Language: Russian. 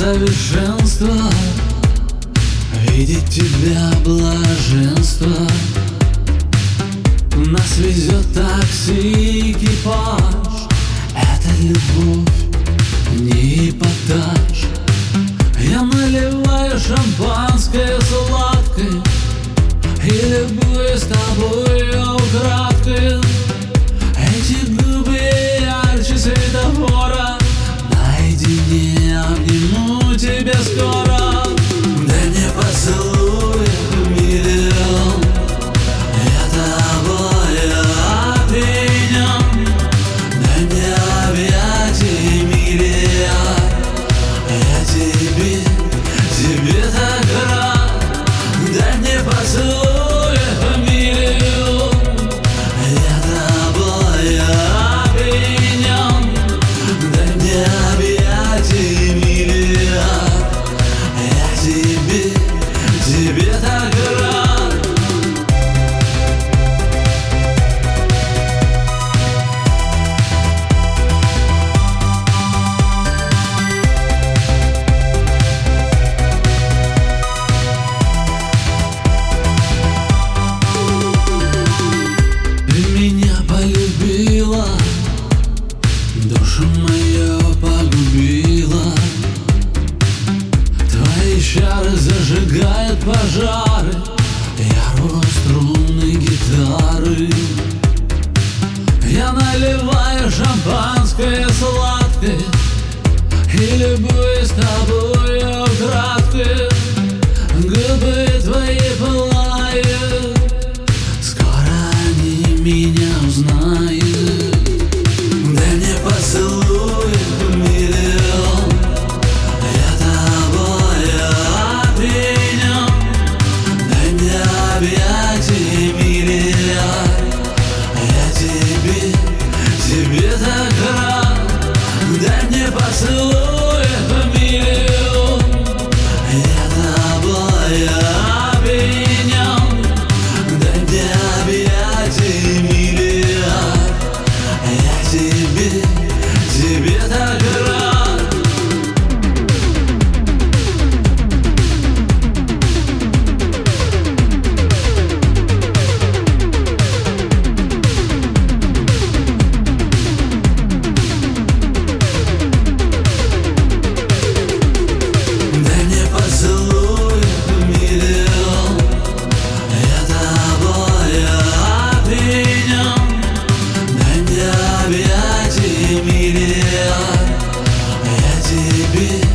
совершенство, видеть тебя блаженство. Нас везет такси, экипаж. Это любовь, не эпатаж. Я наливаю шампанское сладкое и любуюсь тобою украдкой. Эти губы ярче светофора. Наедине обниму тебя скоро. Дай мне поцелуй миллион. Я тобой опьянен. Дай мне объятий миллиард. Я тебе так рад. Дай мне поцелуй миллион. Я тобой опьянен. Дай мне объятий миллиард. Я тебе так рад. Душу мою погубила. Твои чары зажигают пожары. Я рву струны гитары. Я наливаю шампанское сладкое и любуюсь тобою украдкой. Губы твои пылают, скоро они меня узнают. Дай мне поцелуй миллион. Я тобой опьянен. Дай мне объятий миллиард. Я тебе так рад. Дай мне поцелуй миллион. Я тобой опьянен. Дай мне объятий миллиард. Я тебе так рад. Дай мне поцелуй миллион. Я тобой опьянен. Дай мне объятий миллиард. Я тебе